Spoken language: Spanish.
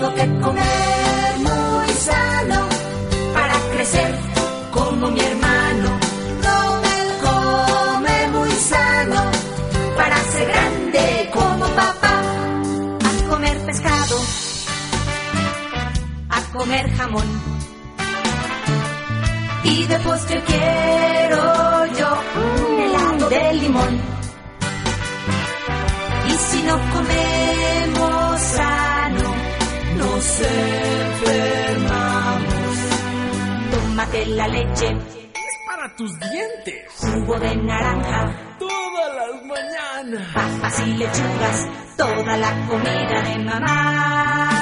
Tengo que comer muy sano para crecer como mi hermano. Come muy sano para ser grande como papá. A comer pescado, a comer jamón. Y de postre quiero yo un helado de limón. Y si no comemos sano, nos enfermamos. Tómate la leche, es para tus dientes. Jugo de naranja, todas las mañanas. Papas y lechugas, toda la comida de mamá.